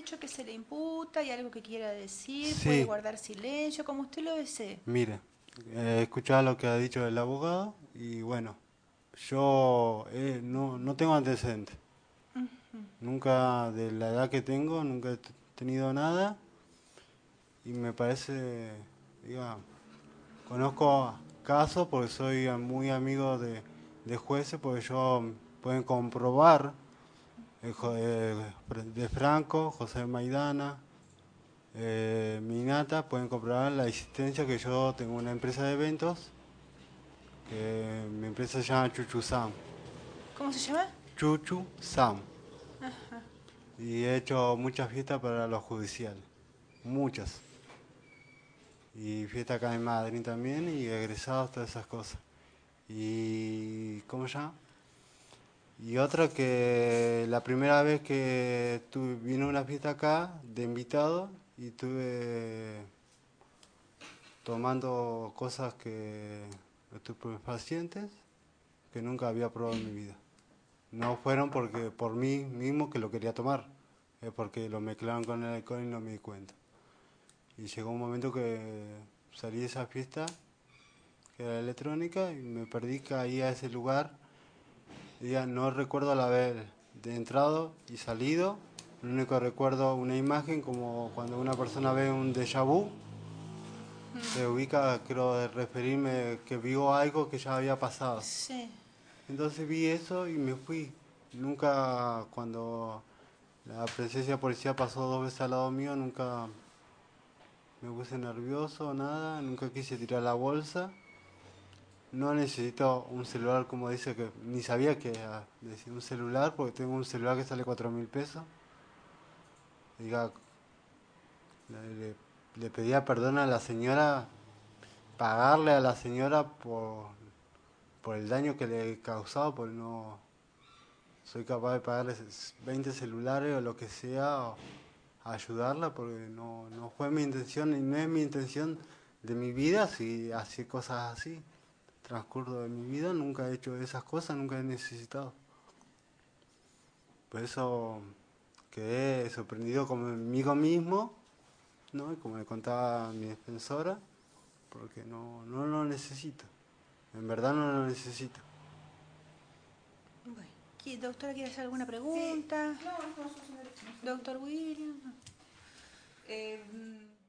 mucho, que se le imputa, hay algo que quiera decir, puede Sí, guardar silencio, como usted lo desee. mire, he escuchado lo que ha dicho el abogado y bueno, yo no tengo antecedentes. Nunca, de la edad que tengo, nunca he tenido nada y me parece, diga, conozco casos porque soy muy amigo de jueces, porque yo pueden comprobar de Franco, José Maidana, Minata, pueden comprobar la existencia que yo tengo una empresa de eventos, que mi empresa se llama Chuchu Sam. ¿Cómo se llama? Chuchu Sam. Y he hecho muchas fiestas para los judiciales, muchas. Y fiesta acá en Madrid también, y egresados, todas esas cosas. Y, ¿cómo se llama? Y otra que la primera vez que vine a una fiesta acá de invitado y estuve tomando cosas que estupefacientes que nunca había probado en mi vida. No fueron porque por mí mismo que lo quería tomar, es porque lo mezclaron con el alcohol y no me di cuenta. Y llegó un momento que salí de esa fiesta, que era electrónica, y me perdí, caí a ese lugar. Y ya no recuerdo el haber de entrado y salido. Lo único que recuerdo una imagen como cuando una persona ve un déjà vu, se ubica, creo, de referirme que vio algo que ya había pasado. Sí. Entonces vi eso y me fui. Nunca, cuando la presencia policial pasó 2 veces al lado mío, nunca me puse nervioso, nada, nunca quise tirar la bolsa. No necesito un celular, como dice, que ni sabía que decir un celular, porque tengo un celular que sale 4.000 pesos. Diga, le, le pedía perdón a la señora, pagarle a la señora por el daño que le he causado, porque no soy capaz de pagarle 20 celulares o lo que sea, o ayudarla, porque no fue mi intención y no es mi intención de mi vida si hace cosas así. Transcurso de mi vida nunca he hecho esas cosas, nunca he necesitado. Por eso quedé sorprendido conmigo mismo, ¿no? Y como le contaba a mi defensora, porque no lo necesito. En verdad no lo necesito. Bueno, doctora, ¿quiere hacer alguna Sí, pregunta? no, no, yo soy una Doctor William. eh,